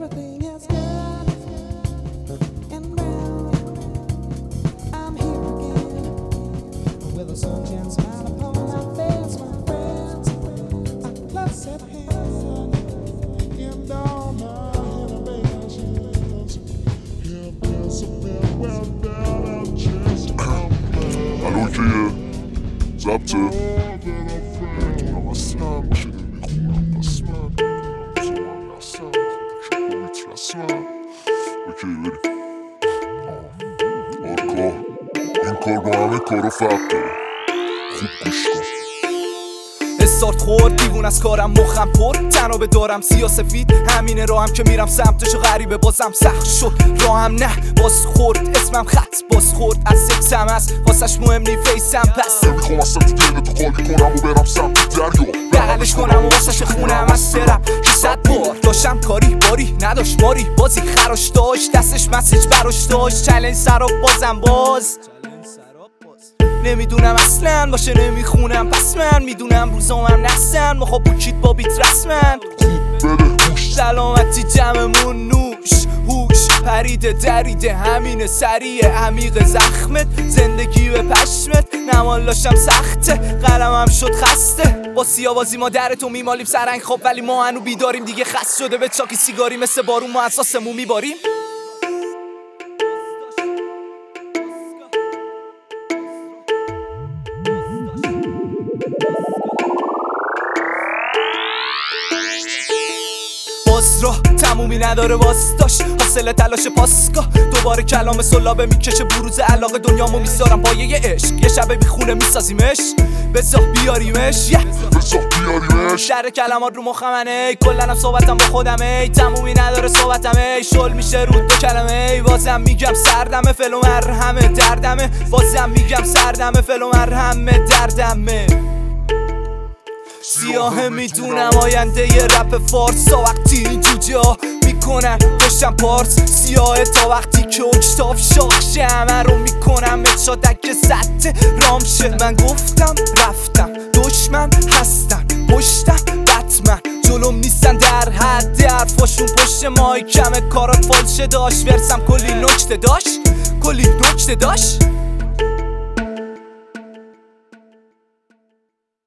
Everything is good and round. I'm here again with a sunshine smile upon my face, my friends. A close at hand and all my innovations. Have disappeared well down and just come back. الو کیه؟ ضبطه؟ میتونم اصلا ماشین میخونم پس من میتونم اصلا میترسم. اوکی بریم آرکا این کار با همه کارو فرق داره. خوب گوش کن. استارت خورد دیوون از کارم مخم پر تنابه دارم سیاسفید همینه راهم که میرم سمتشو غریبه بازم سخت شد راهم نه باز خورد اسمم خط باز خورد از سکسم هست واسش مهم نی فیسم پس نمیخوام اصلا تو دلتو خالی کنم و برم سمت دریا بغلش کنم و واسش خونم از ترم که 100 بار داشتم کاری باری نداشت ماری بازی خراش داشت دستش مسیج براش داشت چلنج سراب بازم باز نمیدونم اصلا باشه نمیخونم پس من میدونم روزامم نستن ما خب بکید با بیت رسمن سلامتی جمعمون نوش هوش پریده دریده همینه سریع عمیق زخمت زندگی به پشمت نمالاشم سخته قلمم شد خسته با سیاوازی ما درتو میمالیم سرنگ خواب ولی ما هنو بیداریم دیگه خست شده به چاکی سیگاری مثل بارون ما اساسمون میباریم باز راه تمومی نداره واسطاش حاصل تلاش پاسگاه دوباره کلام سلابه میکشه بروز علاقه دنیامو میذارم پایه یه عشق یه شب بیخونه میسازیمش بزاه بیاریمش شر کلمات رو مخمنه کلنم صحبتم با خودمه تمومی نداره صحبتمه شل میشه رو دو کلمه بازم میگم سردمه فل و مرهمه دردمه بازم میگم سردمه فل و مرهمه دردمه سیاه میدونم آینده ی رپ فارس تا وقتی این جوجه ها میکنن پشتم پارس سیاه تا وقتی که اکتاف شاخشه همه رو میکنم اتشادک سطح رامشه من گفتم رفتم دشمن هستن پشتم بتمن جلوم نیستن در حد حرفاشون پشت مایکمه کارات فالشه داشت ورسم کلی نکته داشت